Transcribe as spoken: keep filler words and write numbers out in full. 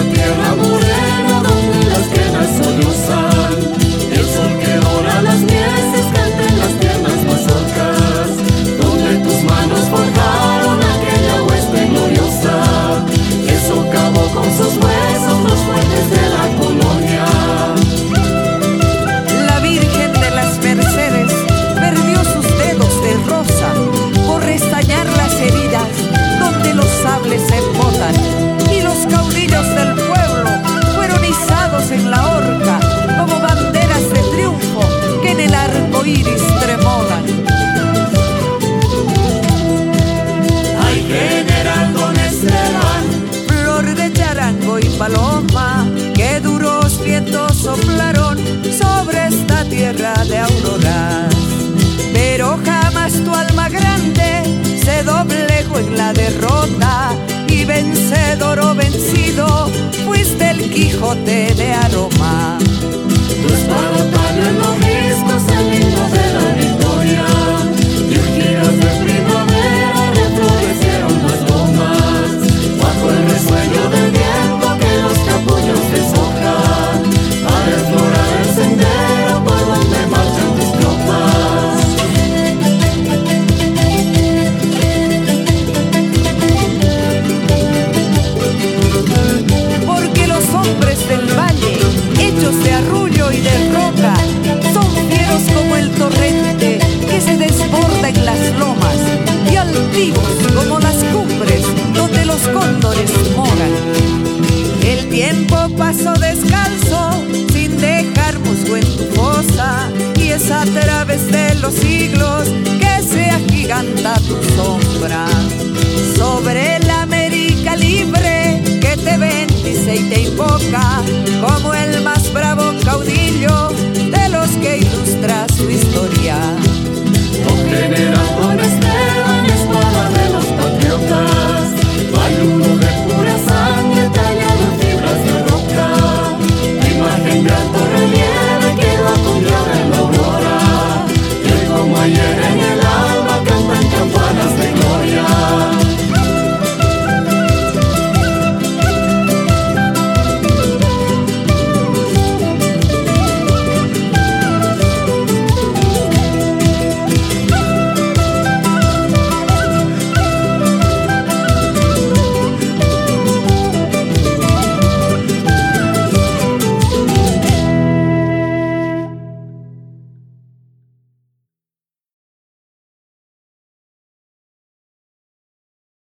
tierra morena donde las quenas sollozan, el sol que dora las mieses canta en las tiernas mazorcas, donde tus manos forjaron aquella hueste gloriosa, que socavó con sus huesos los fuertes de la colonia. La Virgen de las Mercedes perdió sus dedos de rosa por restañar las heridas donde los sables se embotan, y los caudillos del pueblo fueron izados en la horca como banderas de triunfo que en el arco iris tremolan. Ay, general don Esteban, Flor de charango y paloma, que duros vientos soplaron sobre esta tierra de auroras, pero jamás tu alma grande se doblegó en la derrota, y vencedor o vencido fuiste el Quijote de aroma. tu espada talla en los riscos el himno de la victoria, y en giras de primavera reflorecieron las lomas, bajo el resuello del viento que los capullos deshojan, para explorar el sendero por donde marchan tus tropas. Porque los hombres del valle, hechos de arrullo y de roca, son fieros como el torrente que se desborda en las lomas, y altivos como las cumbres donde los cóndores moran. El tiempo pasó descalzo sin dejar musgo en tu fosa, y es a través de los siglos que se agiganta tu sombra sobre